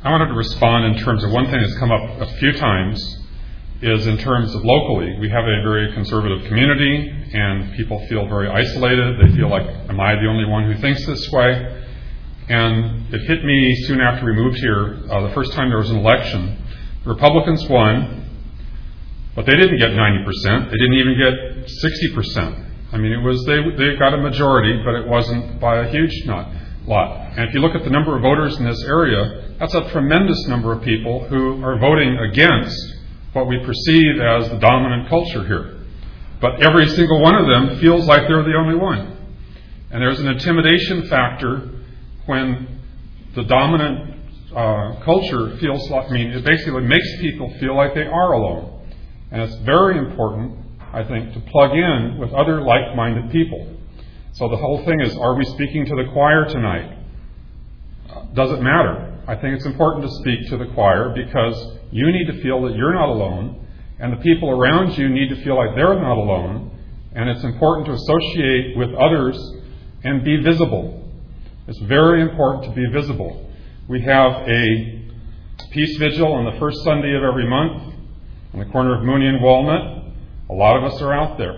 I wanted to respond in terms of one thing that's come up a few times is in terms of locally. We have a very conservative community, and people feel very isolated. They feel like, am I the only one who thinks this way? And it hit me soon after we moved here, the first time there was an election. The Republicans won, but they didn't get 90%. They didn't even get 60%. I mean, they got a majority, but it wasn't by a huge lot. And if you look at the number of voters in this area, that's a tremendous number of people who are voting against what we perceive as the dominant culture here. But every single one of them feels like they're the only one. And there's an intimidation factor when the dominant culture feels like, it basically makes people feel like they are alone. And it's very important, I think, to plug in with other like-minded people. So the whole thing is, are we speaking to the choir tonight? Does it matter? I think it's important to speak to the choir because you need to feel that you're not alone, and the people around you need to feel like they're not alone, and it's important to associate with others and be visible. It's very important to be visible. We have a peace vigil on the first Sunday of every month on the corner of Mooney and Walnut. A lot of us are out there.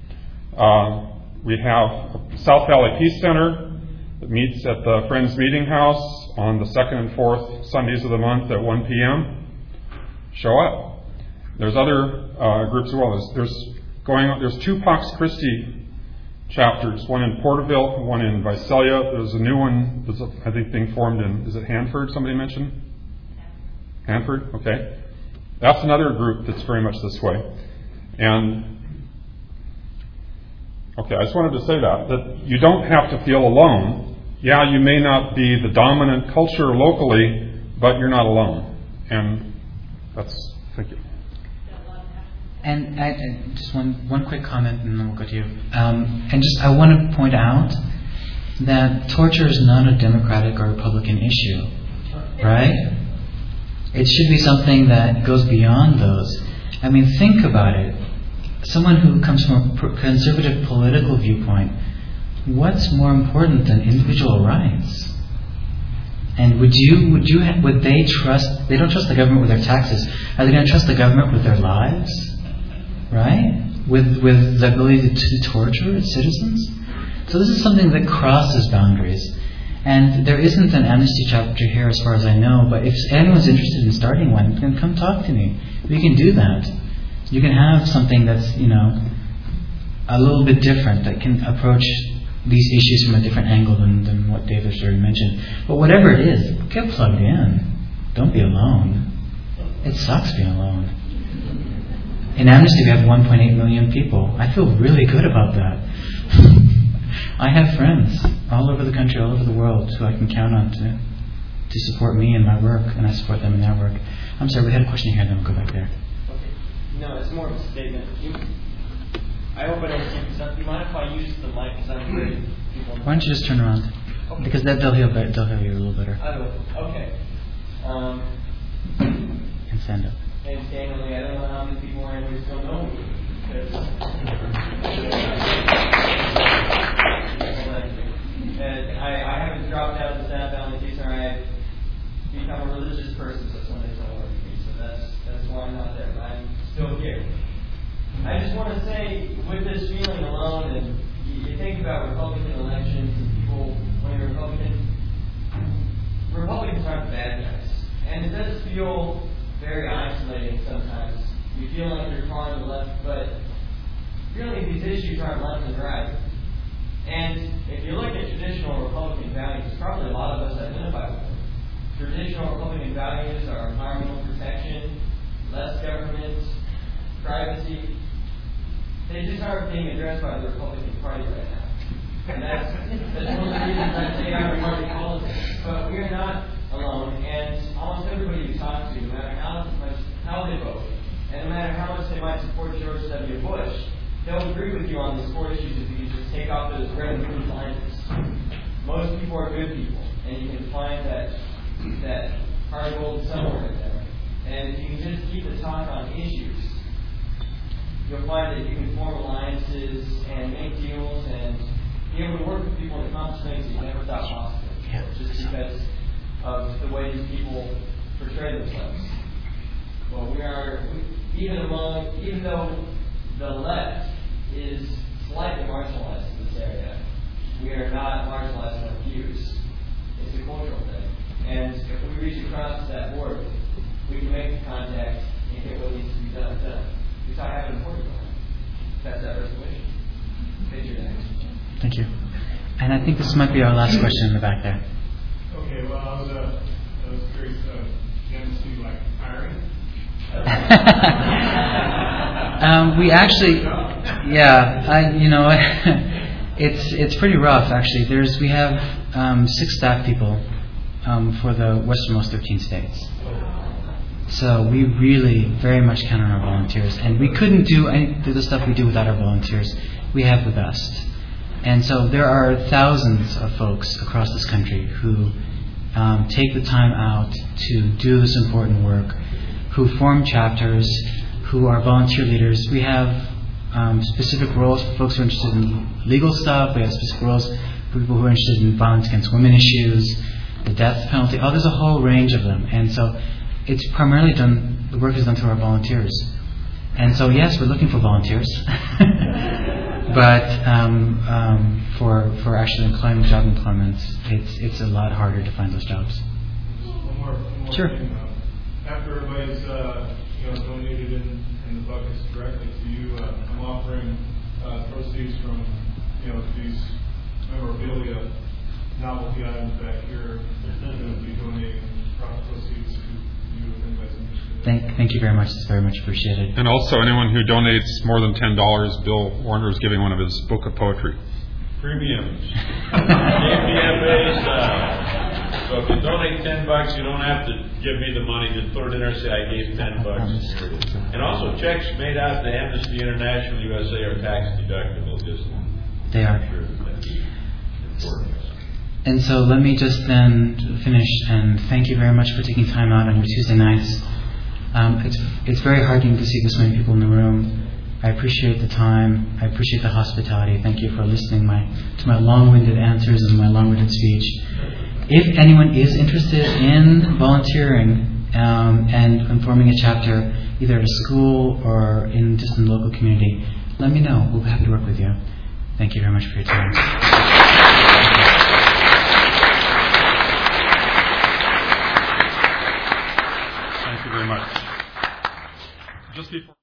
We have South Valley Peace Center that meets at the Friends Meeting House on the second and fourth Sundays of the month at 1 p.m. Show up. There's other groups as well. There's two Pax Christi chapters, one in Porterville and one in Visalia. There's a new one that's, I think, being formed in, is it Hanford, somebody mentioned? Hanford? Okay. That's another group that's very much this way. And, okay, I just wanted to say that you don't have to feel alone. Yeah, you may not be the dominant culture locally, but you're not alone. And thank you. And just one quick comment, and then we'll go to you. I want to point out that torture is not a Democratic or Republican issue, right? It should be something that goes beyond those. I mean, think about it. Someone who comes from a conservative political viewpoint, what's more important than individual rights? And would they trust? They don't trust the government with their taxes. Are they going to trust the government with their lives? Right? With the ability to torture its citizens? So this is something that crosses boundaries. And there isn't an amnesty chapter here as far as I know, but if anyone's interested in starting one, then come talk to me. We can do that. You can have something that's, a little bit different, that can approach these issues from a different angle than what David's already mentioned. But whatever it is, get plugged in. Don't be alone. It sucks being alone. In Amnesty, we have 1.8 million people. I feel really good about that. I have friends all over the country, all over the world, who I can count on to support me in my work, and I support them in their work. I'm sorry, we had a question here, then we'll go back there. Okay. No, it's more of a statement. I hope I don't speak something. Do you mind if I use the mic because I'm afraid people... Why don't you just turn around? Okay. Because they'll hear you a little better. I will. Okay. And stand up. And Daniel Lee, I don't know how many people are in here still know me. I haven't dropped out of the South Valley Peace Center. I've become a religious person, so Sundays don't work for me. So that's why I'm not there. But I'm still here. I just want to say, with this feeling alone, and you think about Republican elections and people, when you're Republicans aren't the bad guys. And it does feel very isolating sometimes. You feel like you're calling the left, but really these issues aren't left and right. And if you look at traditional Republican values, probably a lot of us identify with them. Traditional Republican values are environmental protection, less government, privacy. They just aren't being addressed by the Republican Party right now. And that's one of the reasons I say I'm party politics. But we're not alone, and almost everybody you talk to, no matter how they vote, and no matter how much they might support George W. Bush, they'll agree with you on these core issues if you just take off those red and blue lines. Most people are good people, and you can find that heart of gold somewhere in there. And if you can just keep the talk on issues, you'll find that you can form alliances and make deals and be able to work with people and accomplish things that you never thought possible. Just because of the way these people even though the left is slightly marginalized in this area, we are not marginalized in our views. It's a cultural thing. And if we reach across that border, we can make the contact and get what needs to be done done. We saw happen in Portugal. That's that resolution. Picture next. Thank you. And I think this might be our last question in the back there. Okay, well, I was curious, Janice, do you like hiring? We actually, it's pretty rough actually. We have 6 staff people for the westernmost 13 states. So we really very much count on our volunteers, and we couldn't do any of the stuff we do without our volunteers. We have the best. And so there are thousands of folks across this country who take the time out to do this important work, who form chapters, who are volunteer leaders. We have specific roles for folks who are interested in legal stuff. We have specific roles for people who are interested in violence against women issues, the death penalty. There's a whole range of them. And so it's primarily done, the work is done through our volunteers. And so yes, we're looking for volunteers. But for actually job employment, it's a lot harder to find those jobs. One more Sure. thing. After everybody's donated in the buckets directly to you, I'm offering proceeds from these memorabilia, novelty items back here. They're going to be donating proceeds to you if anybody's interested. Thank you very much. It's very much appreciated. And also, anyone who donates more than $10, Bill Warner is giving one of his book of poetry. Premiums. KPFA's, so if you donate $10, you don't have to give me the money. Just put it in there and say, I gave $10. And also, checks made out to Amnesty International USA are tax deductible. Just They are. sure that's important. And so let me just then finish and thank you very much for taking time out on your Tuesday nights. It's very heartening to see this many people in the room. I appreciate the time. I appreciate the hospitality. Thank you for listening to my long-winded answers and my long-winded speech. If anyone is interested in volunteering and forming a chapter, either at a school or in just in the local community, let me know. We'll be happy to work with you. Thank you very much for your time. Thank you very much. Just before